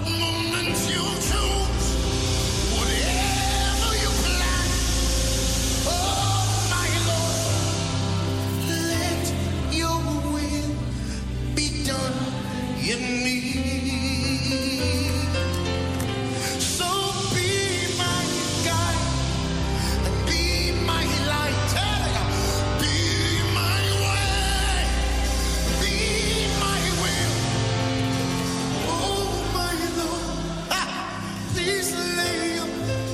moment you choose, whatever you plan. Oh, my Lord, let your will be done in me. So be my guide and be my light. Be my way, be my will. Oh, my Lord, please lay your...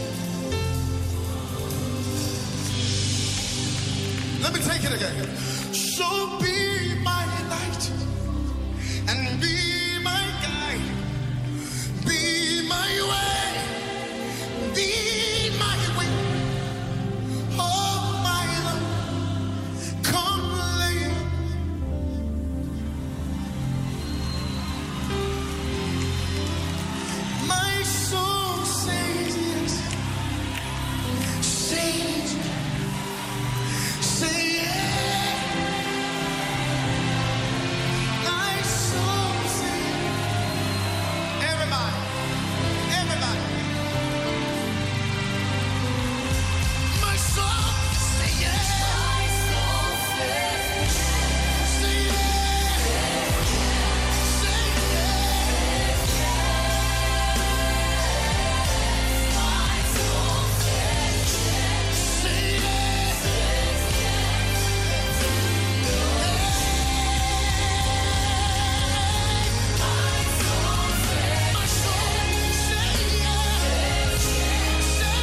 Let me take it again. So be my light and be my guide. Be my way, be my way. Oh, my Lord, come lay. My soul says yes. Say it. Say yes. My soul says. Everybody, everybody. My soul say yes. My soul says say yes. Say yes. My soul says yes. Say yes. My soul say yes. Say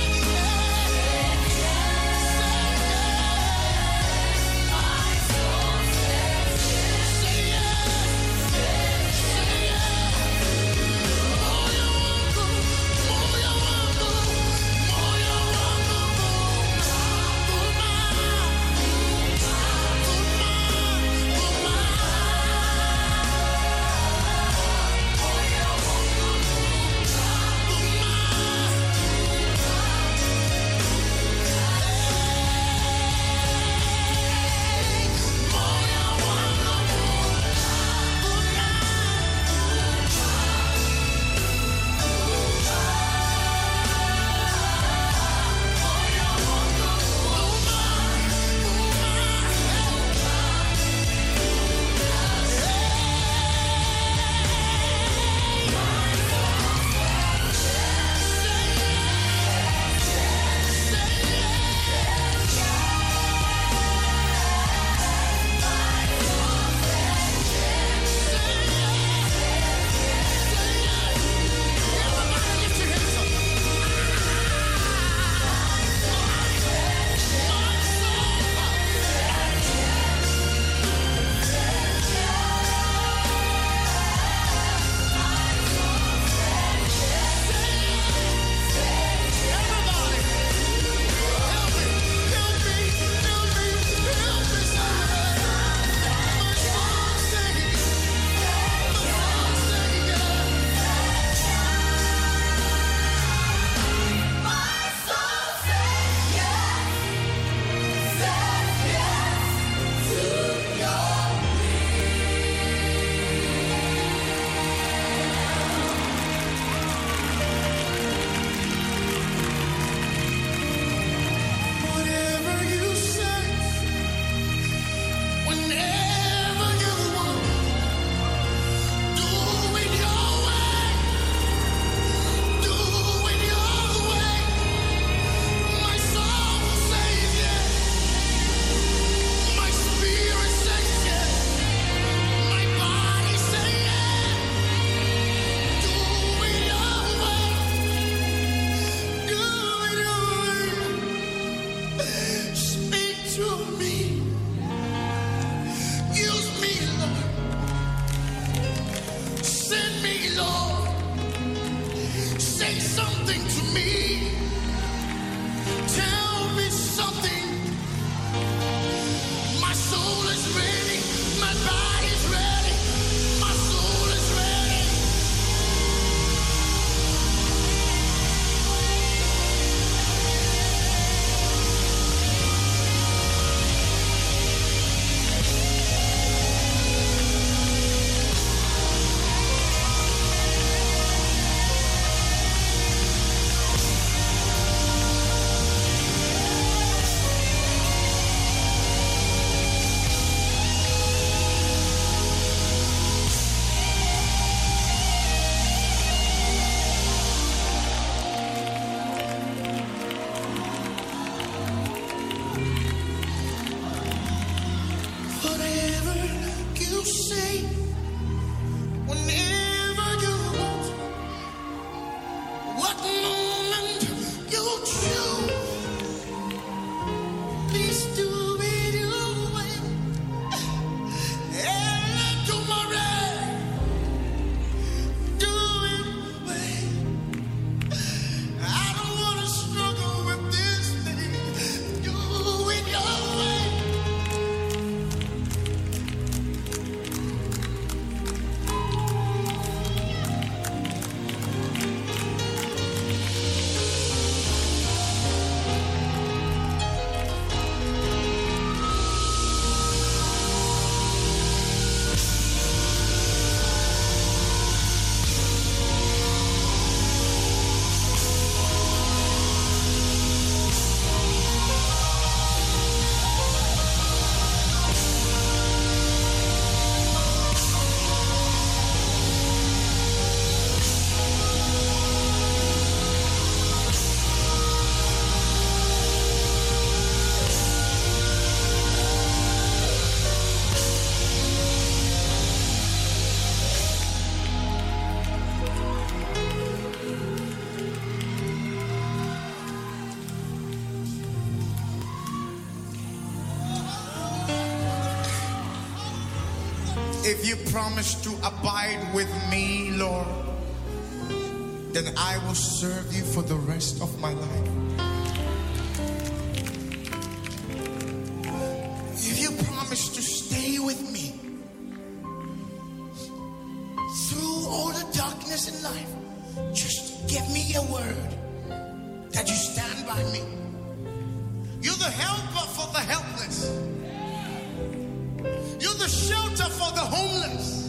if you promise to abide with me, Lord, then I will serve you for the rest of my life. If you promise to stay with me through all the darkness in life, just give me a word that you stand by me. You're the helper for the helpless. You're the shelter for the homeless.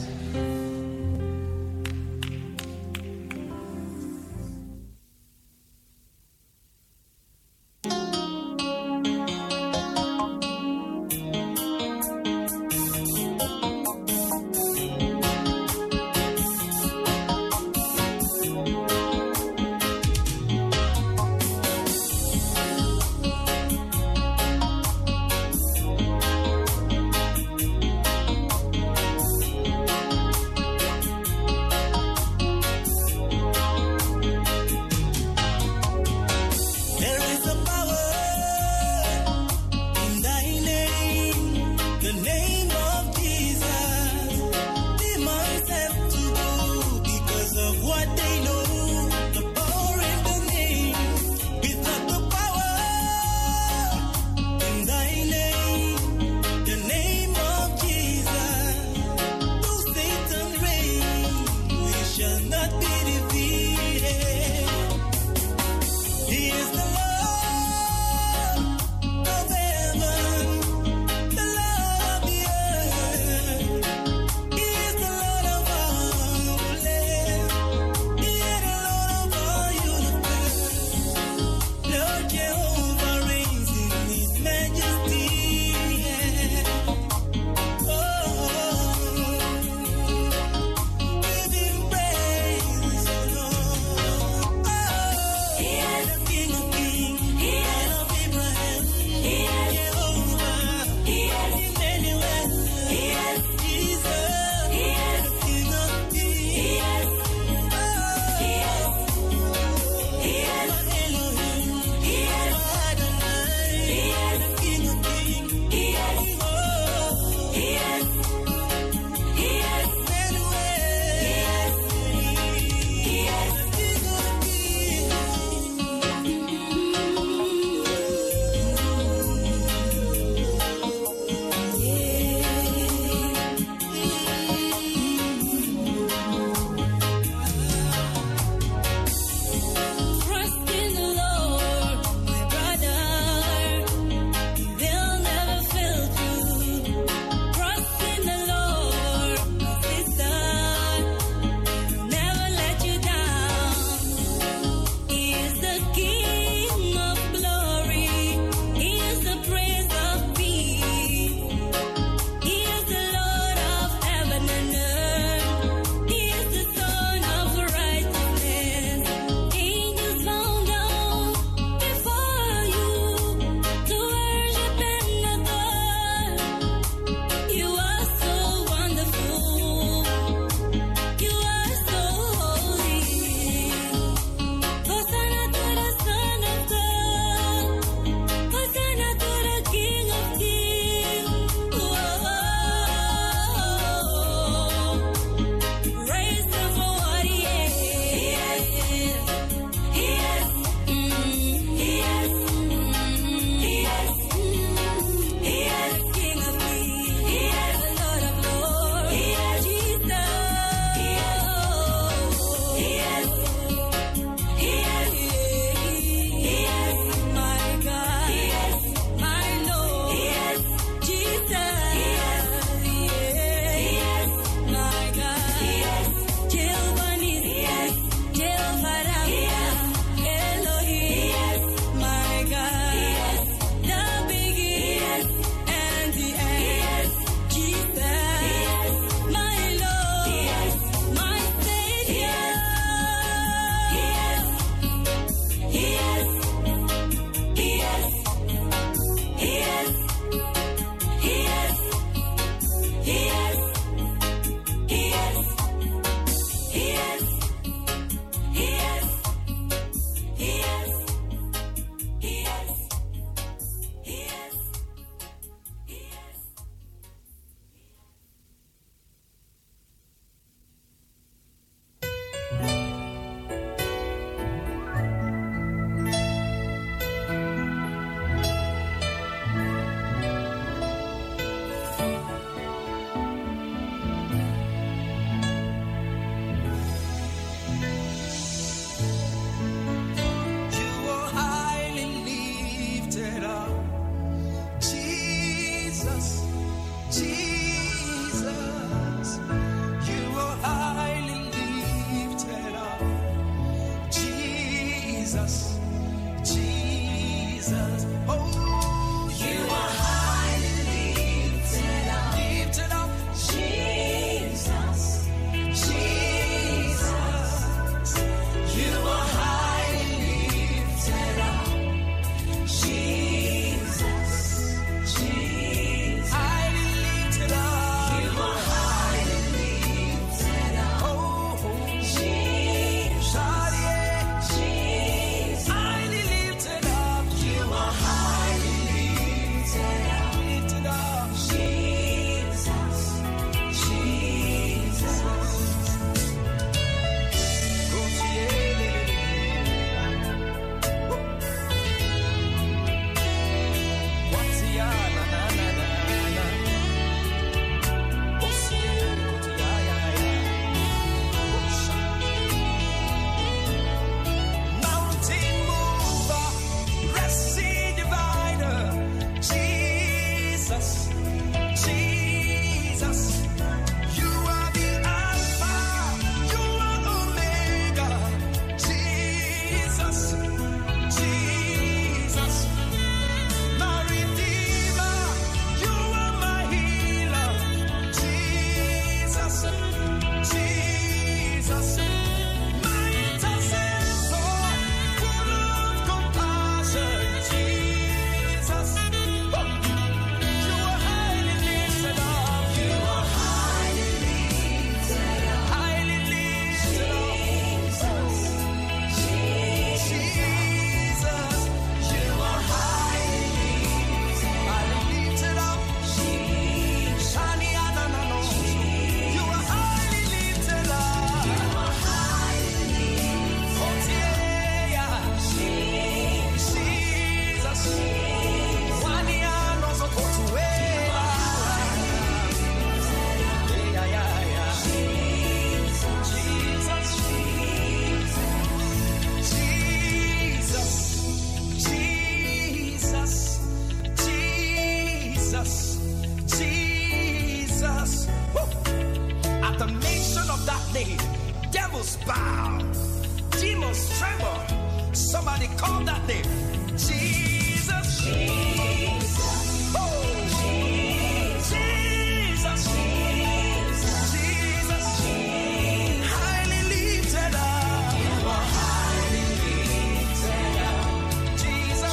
devils bow, demons tremble. Somebody call that name. Jesus. Jesus. Oh. Jesus. Jesus. Jesus. Highly lifted up. You are highly lifted up. Jesus.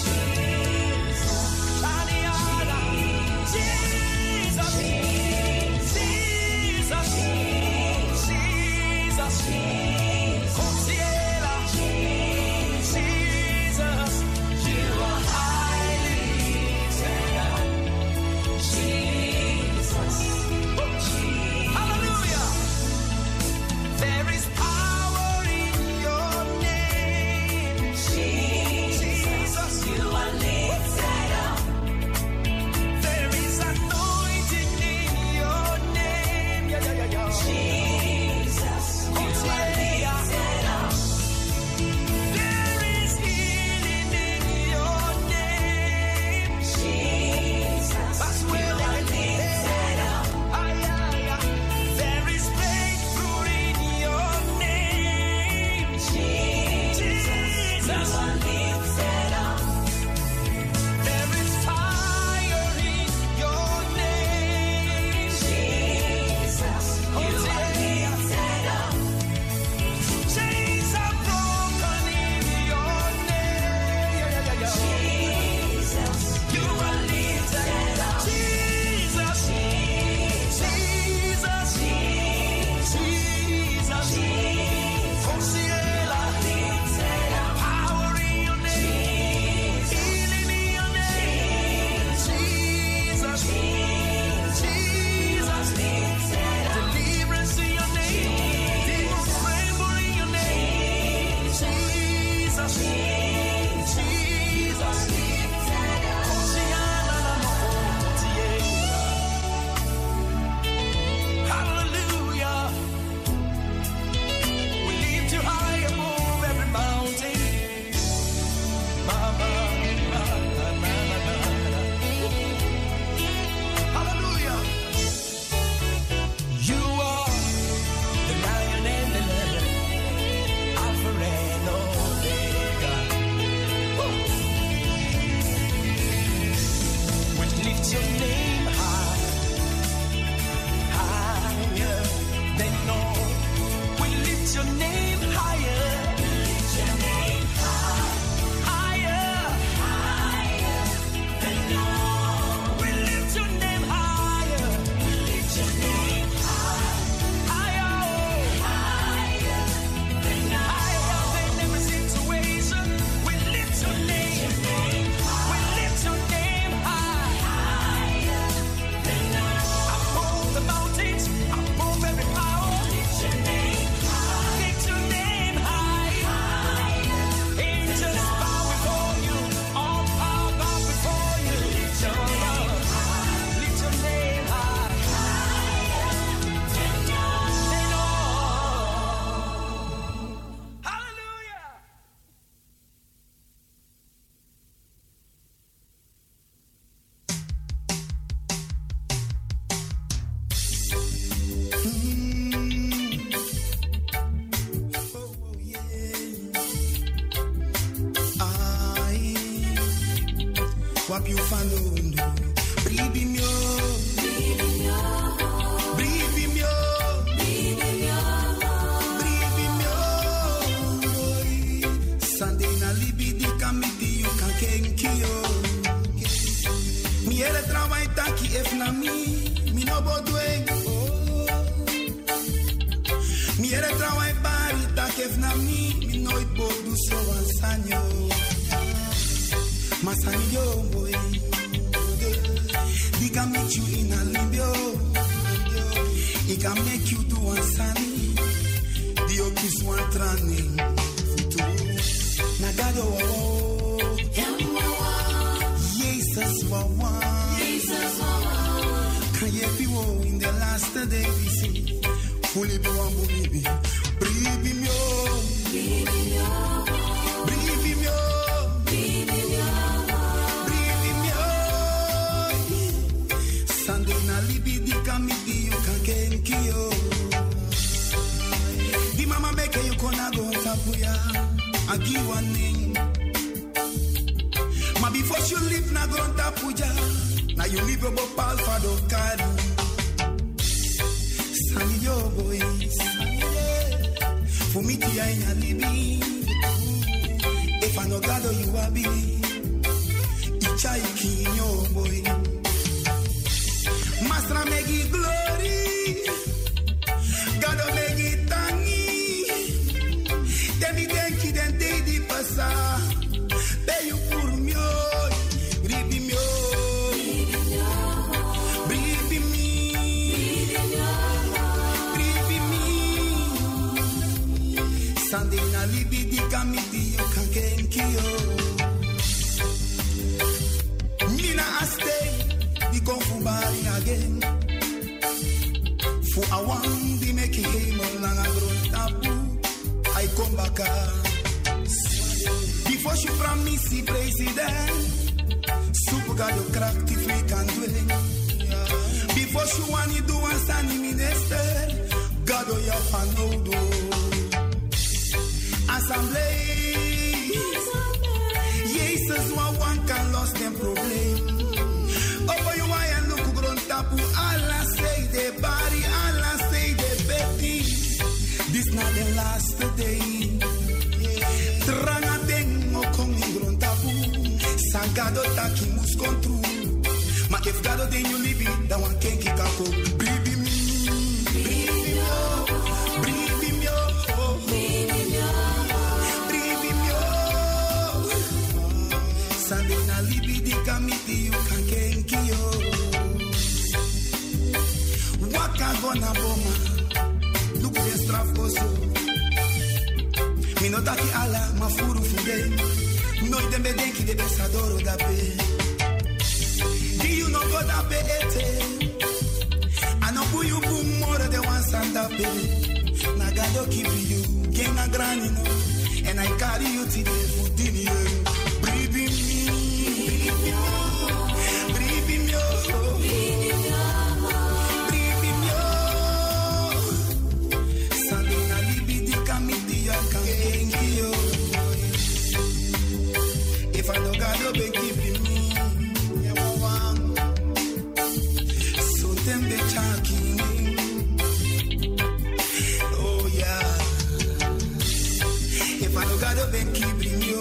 Shaniana. Jesus. Jesus. Jesus. Consiela. Jesus. You are highly lifted up. Jesus. Hallelujah. There is power in your name. Jesus. You are lifted up. There is anointing in your name. Jesus. You are lifted up. There is healing in your name. Jesus. That's where you are lifted up. There is breakthrough in your name. Jesus. You are lifted up. There is fire in your name. Jesus. You are lifted up. Chains are broken in your name. Jesus. You are lifted up. Jesus. Jesus. Jesus. Consiela. Power in your name. Healing in your name. Jesus. Jesus. Deliverance in your name. Demons tremble in your name. Jesus. Jesus. Hallelujah. We lift you high above every mountain. Hallelujah. You are the lion and the lamb, Alpha and Omega. We lift your name high, higher than all. We lift your name higher. We lift your name higher, higher than all. We lift your name higher. We lift your name higher, higher than all. Higher than every situation. We lift your name. We lift your name higher than all. Above the mountains, above every power. Lift your name high. Lift your name high. Angels bow before you. All power bow before you. Lift your name high. Lift your name high. Than all. Hallelujah. Wap you fanundo, bribi mio, bribi mio, Sunday na libidi kamiti you can kenkio. Mi ere travail taki if na mi no bodwe. Mi ere travail bari taki if na mi nooit bodu so ansanyo. Masanyo boy, he can meet you in a libyo. He can make you do one sunny. The okis one training. Nagado Jesus wawa. Can you be in the last day we see? Fully be one baby. Bribi mio. Sunday na libidi kamiti you can kenkio. The Di mama make you kona go tapuya. I give one name. Ma before you leave na go tapuja. Now you leave your bopal for the card. Sani yo boy. For me ti I na libi. If I no gado you a be. Ichai king yo boy. Masra megi glory. Gado megi tangi. Demi denki den day di pasa. Be you pour mio. Ribi mio. Ribi mi. Ribi mi. Sande na libi di kamiti you can genki yo. Mina aste. We go for body again. For a one, we make it game on a grown tapu. I come back. Before she promise the president, super got you crack if we can do it. Before she want to do one standing minister, God oh your fan no do. Assembly, Jesus one can lost them problem. Over you and look grown tapu. Allah say the body, Allah say the baby. This not the last day. Tranga tengo con grown tapu. Sangado taki mus control. Ma if gado den you live it, that one can't kick up. Baby me, baby yo, baby yo, baby yo. Sunday na libi di kamiti you can kenki yo. Waka gona boma, look the straf also. Mi no daki ala mafuru fude, no idembe denki de besadoro da pe. Do you know God da pe ete? Ano buyu bum more de one sanda pe. Na gado keep you, genga grani no, and I carry you to the foodini. Breathing me. If I don't got no big keeping me, so them they talking. Oh yeah. If I don't got no big keeping you.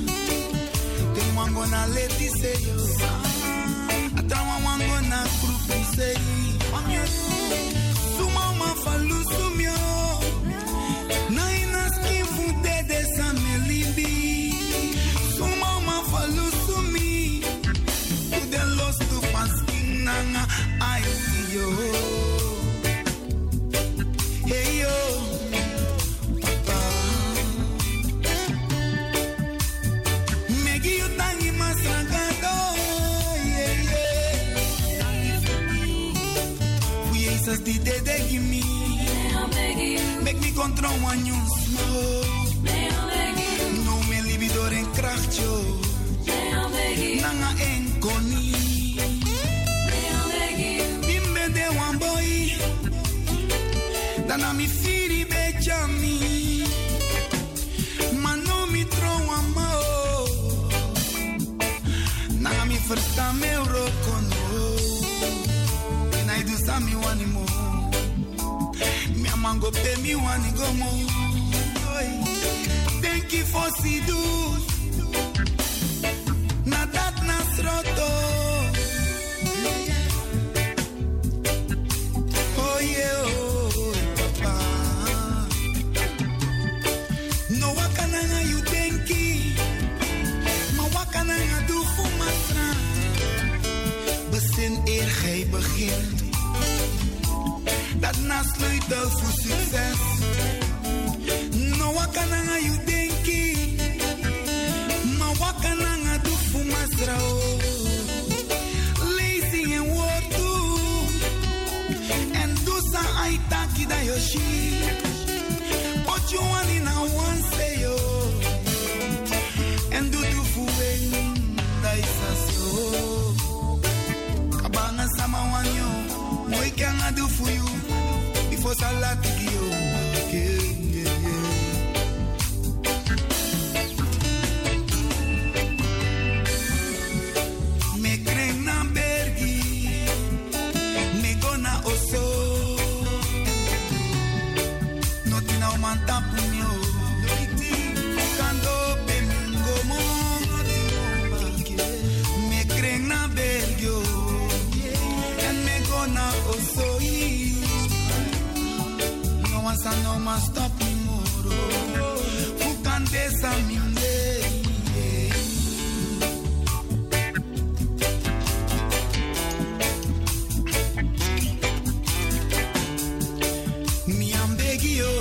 Gonna let this say yo. I don't want gonna group nanga I see yo. Hey yo, papa. Megi you tangi masrangado. Yeah yeah. We Jesus di de give me. Make me control one news. No me libido en krachtjo. Nanga en koni. Bimbe de one boy. Dana mi firi bechami. Mano mi tro ama. Nanga mi versta me rokono. And I do sami wani mo. Mi amango pe mi wani go mo. Thank you for Sidu. Na dat nasroto. Oh yeah, oh papa. No wakananga you denki. Ma wakananga do for masra. Besin eer gij begint. Dat nasleutel voor succes. No wakananga you denki. Ma wakananga do for masra. Lazy and work too. And do sa aitaki da yoshi. What you want in a one say yo. And do for when da isasyo. Kabanga sama wanyo. Moi kanga do for you. Before salati yo. Me creen na bergi. Me gona oso. No tina o manta punyo. Kando pe mingo mo. Me creen na bergio. And me gona oso. No one no más stop me moro. Fukande sa minde. Me am begging you.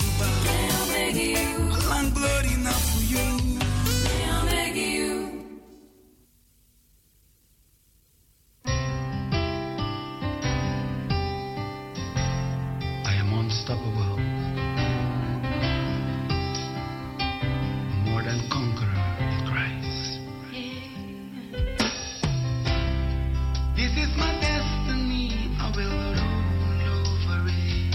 Long glory now for you. I am unstoppable. More than conqueror in Christ. This is my destiny. I will rule over it.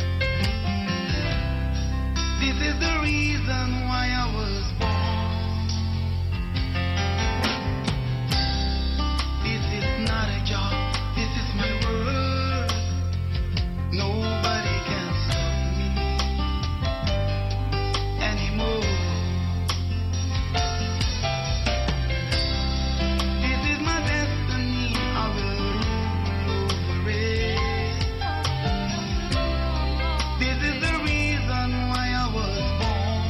This is the reason why I was born. This is not a job. This is my word. Nobody can stop me anymore. This is my destiny. I will rule over it. This is the reason why I was born.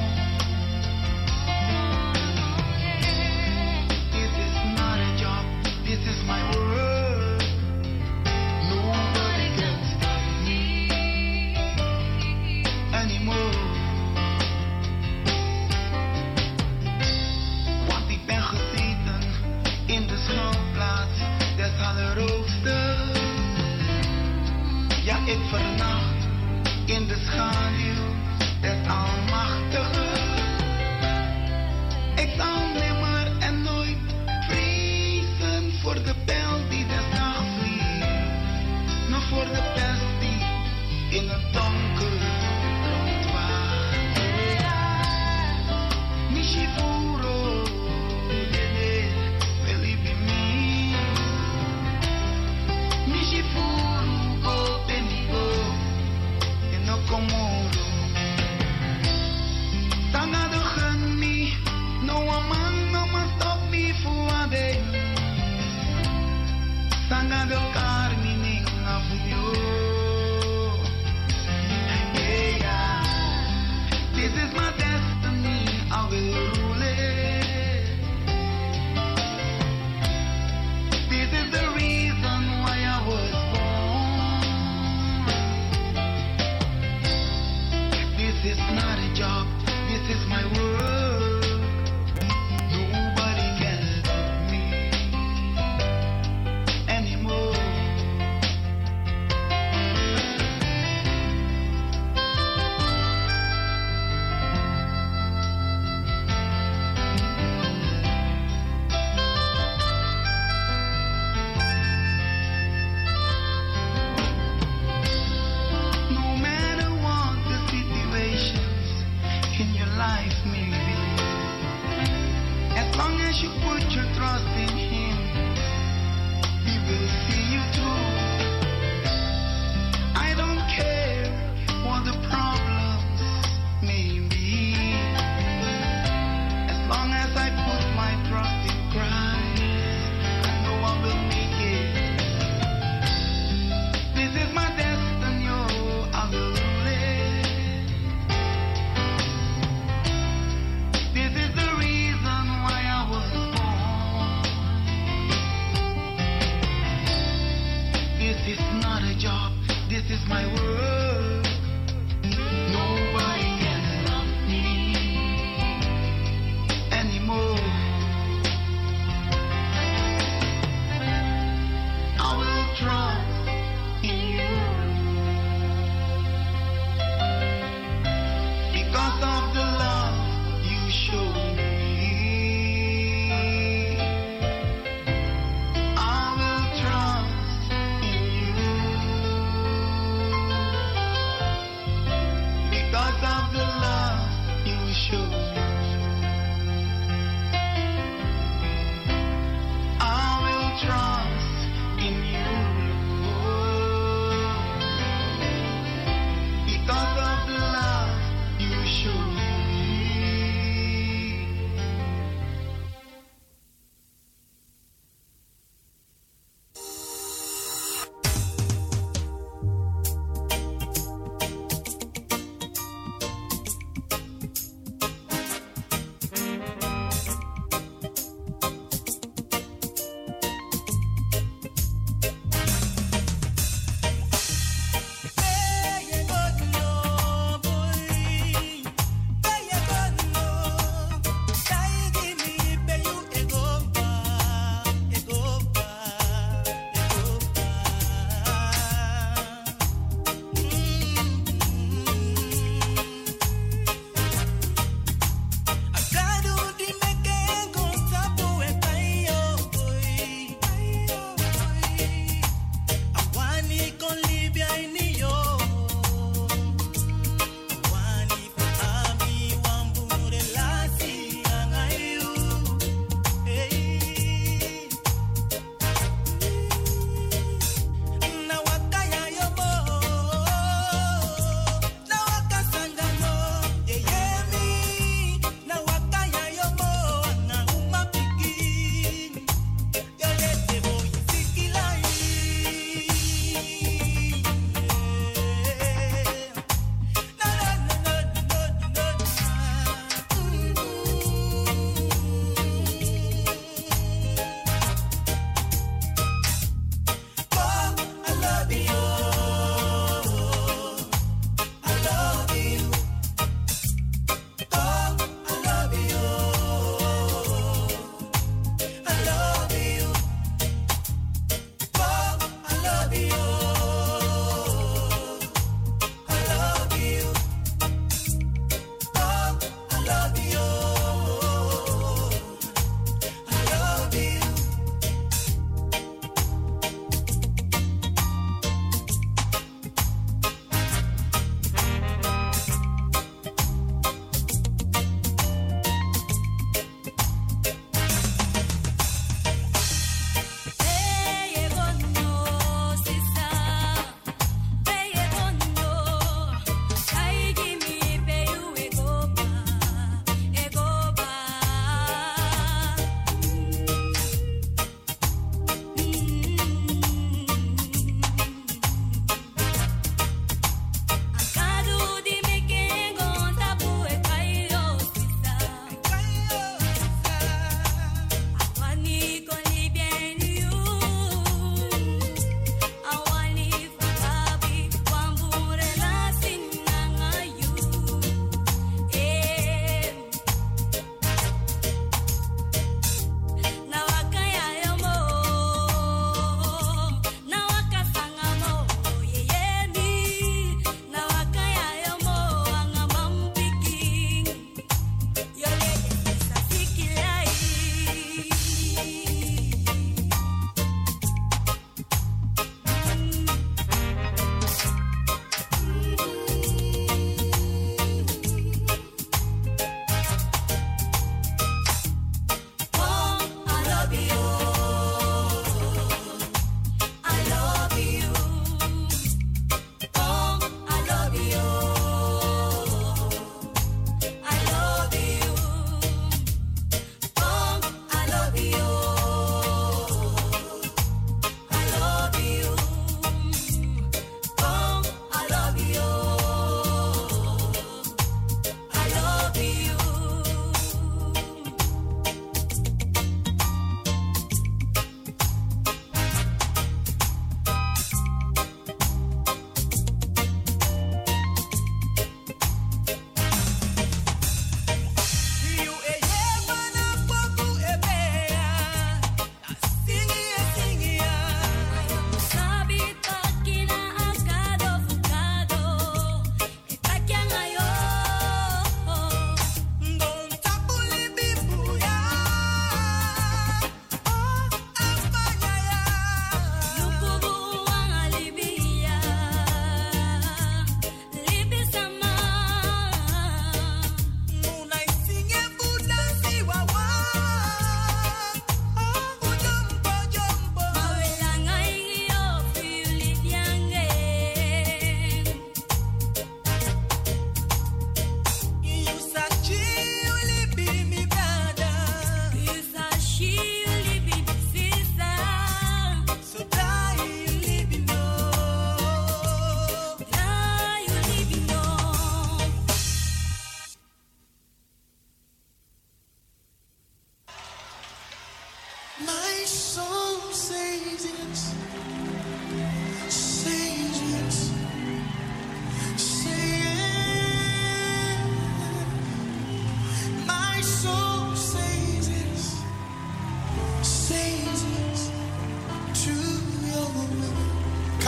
This is not a job. This is my word. Nobody can stop me anymore. Want ik ben gezeten in de schuilplaats des Allerhoogsten. Ja, ik vernacht in de schaduw des Almachtigen. Ik zal nimmer en nooit vrezen voor de pijl die des nachts vliegt, nog voor de pest die in het donker rondwaart. Nishifuro, believe in me. Nishifuro, go tenigo, en no komodo. Tanga de gun me, no one man, no man stop me for a day. Tanga de carmine, na fuyo. Yeah, this is my destiny, I will rule it. This is the reason why is not a job, this is my work. Nobody can love me anymore. I will trust in you because of the love you show me. I will trust in you because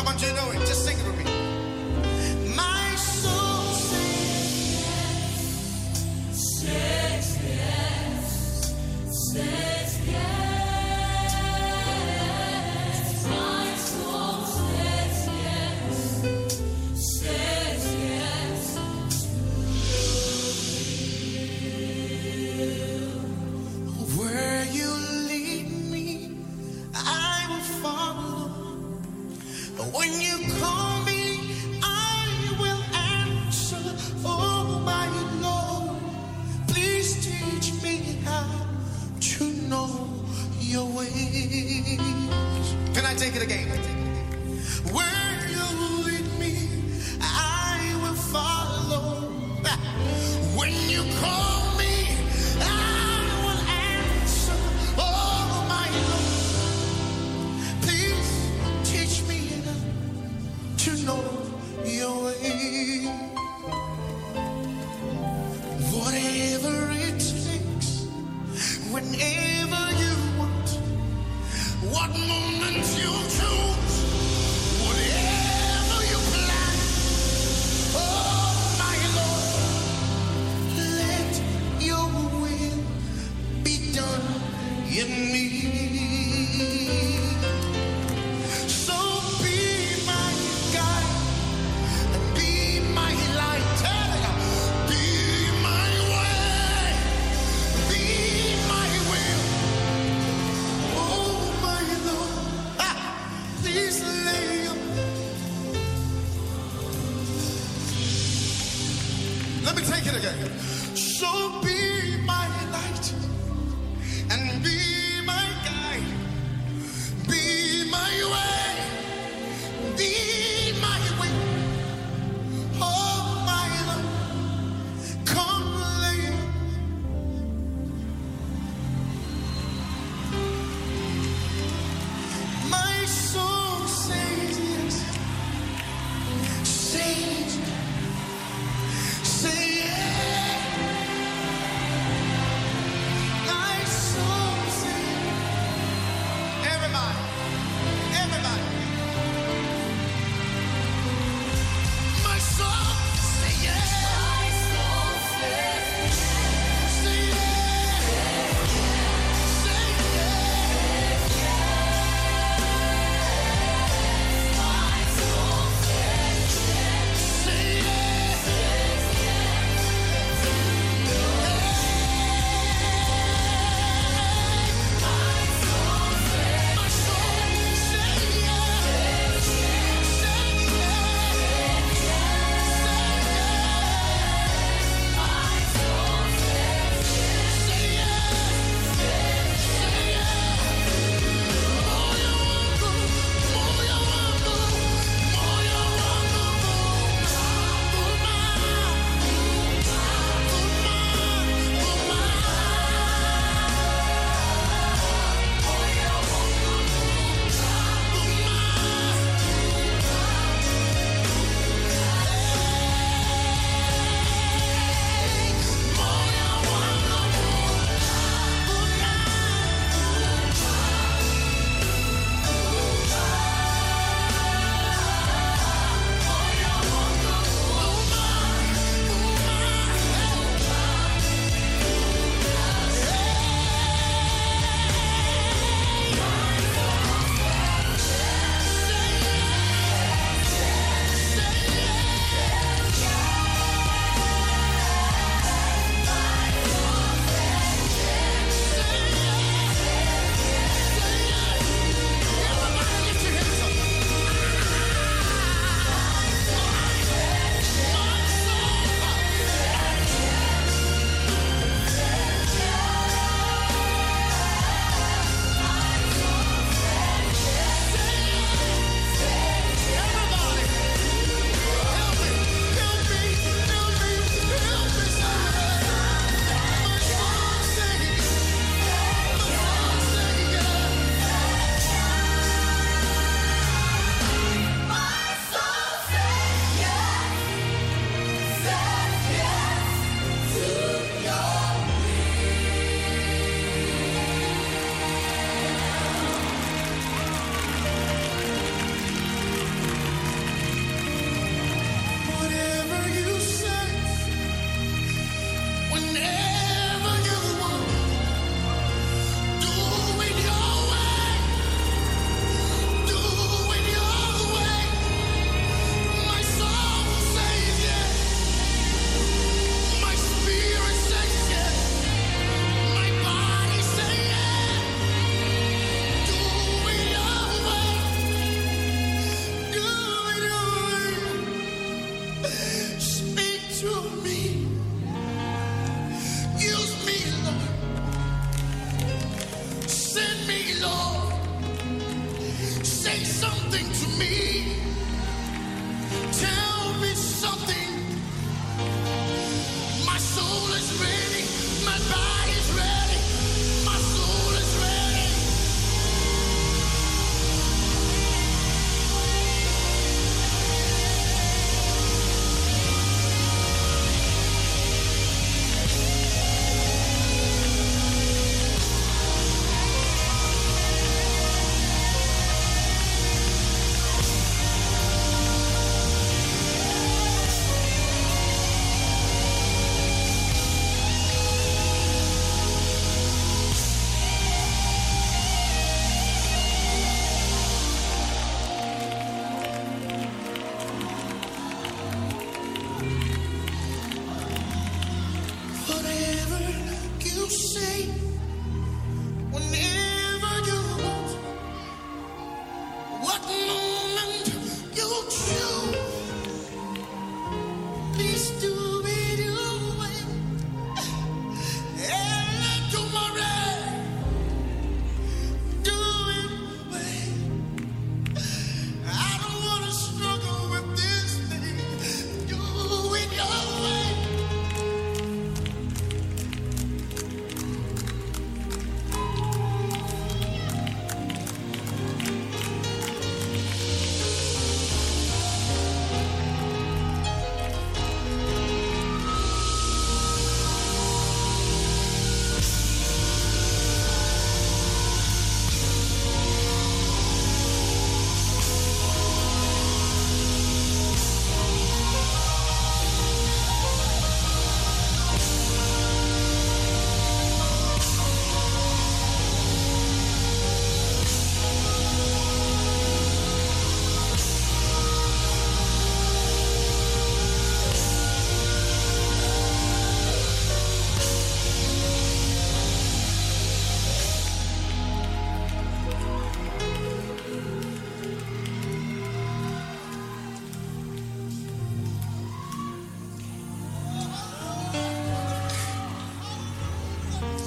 Come on, you know it. Just sing it with me. My soul says Says yes, says yes. My soul says yes, says yes. where you lead me, I will follow. When you call me, I will answer. Oh, my Lord, please teach me how to know your ways. Can I take it again? Where you lead me, I will follow. When you call me, I will answer. Oh, my Lord, please teach me to know your way. Whatever it takes, whenever you want, what moment you choose, whatever you plan. Oh, my Lord, let your will be done in me. So be my guide, be my light, be my way, be my will. Oh, my Lord, please lay your... Let me take it again. So be my light and be my guide, be my way, be my way. Oh, my Lord, come lay. My soul says yes, says, say yes.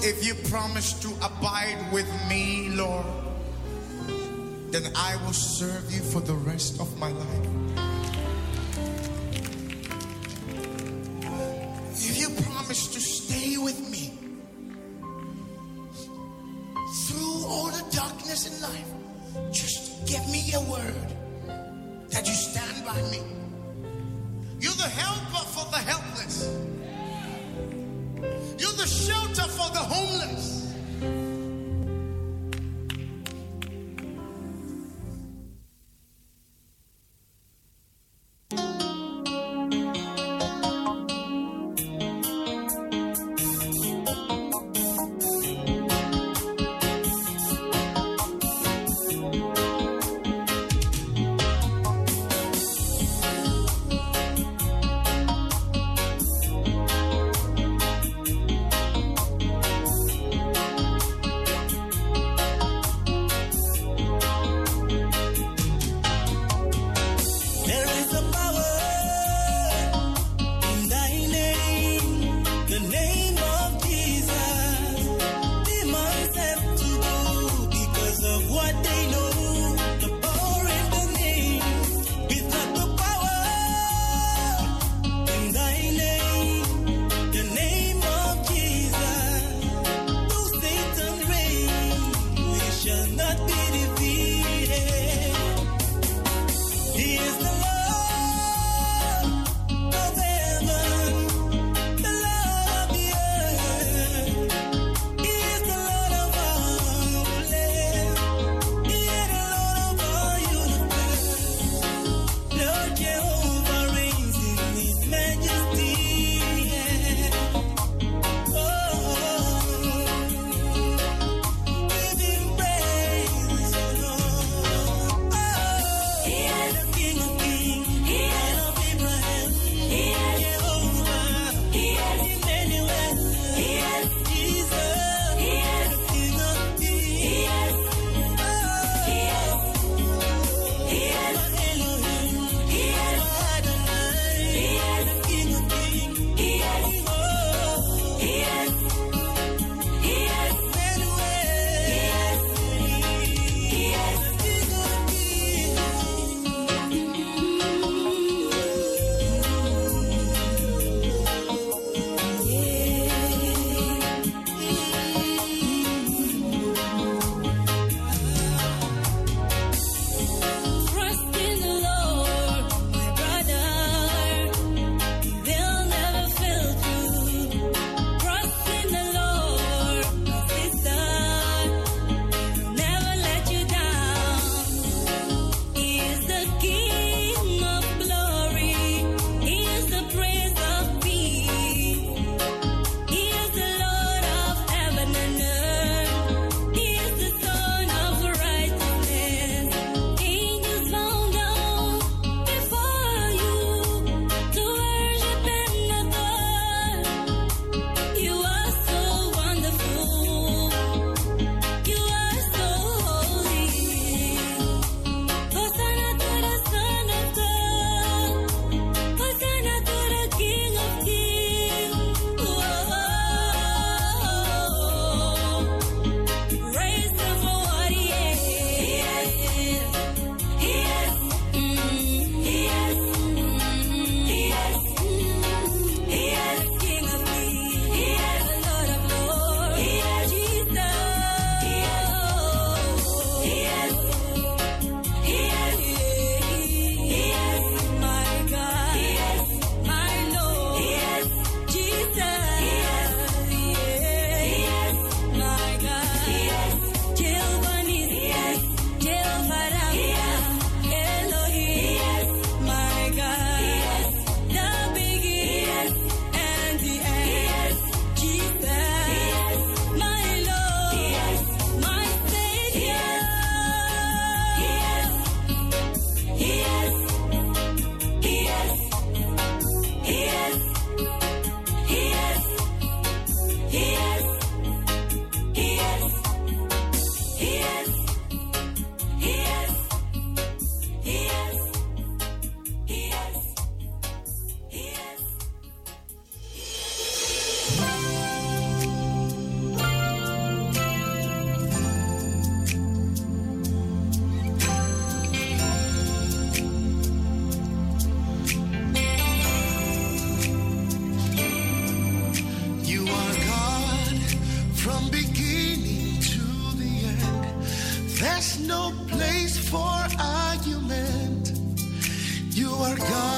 if you promise to abide with me, Lord, then I will serve you for the rest of my life. If you promise to stay with me through all the darkness in life, just give me your word that you stand by me. You're the helper for the helpless. You're the shelter for the homeless. are God.